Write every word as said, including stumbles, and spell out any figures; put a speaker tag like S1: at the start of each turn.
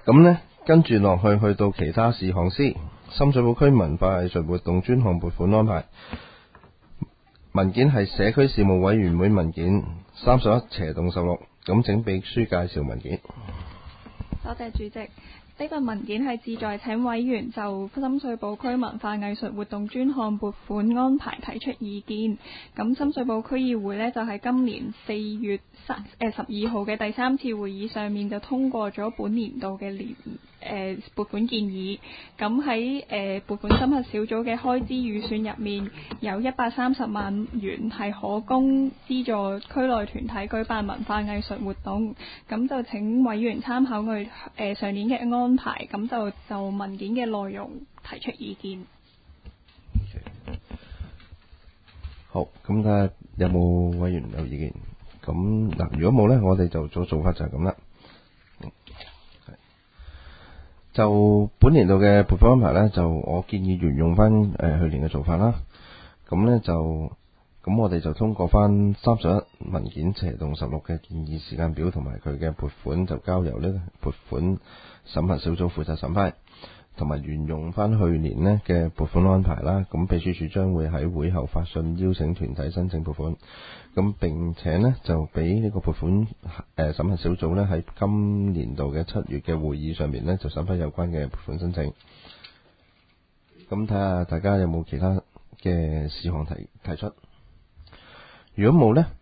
S1: 咁呢，跟住落去去到其他事項先，深水埗區文化藝術活動專項撥款安排文件係社區事務委員會文件三十一斜洞十六，咁請秘書介紹文件。
S2: 多謝主席。呢份文件係旨在請委員就深水埗區文化藝術活動專項撥款安排提出意見。咁深水埗區議會呢，就喺今年四月三誒十二號嘅第三次會議上面就通過咗本年度嘅年誒撥款建議。咁喺誒撥款審核小組嘅開支預算入面，有一百三十萬元係可供資助區內團體舉辦文化藝術活動。咁就請委員參考我哋誒上年嘅安安排，咁就就文件嘅內容提出意見。
S1: Okay. 好，咁睇下有冇委員有意見。咁嗱，如果冇呢，我哋就做做法就係咁啦。就本年度嘅撥款安排呢，就我建議沿用翻誒、呃、去年嘅做法啦。咁呢，就咁我哋就通過翻三十一文件斜洞十六嘅建議時間表同埋佢嘅撥款，就交由呢撥款審核小組負責審批，同埋沿用翻去年呢嘅撥款安排啦。咁秘書處將會喺會後發信邀請團體申請撥款，咁並且呢就俾呢個撥款誒審核小組呢喺今年度嘅七月嘅會議上面呢就審批有關嘅撥款申請。咁睇下大家有冇其他嘅事項提提出，如果冇呢，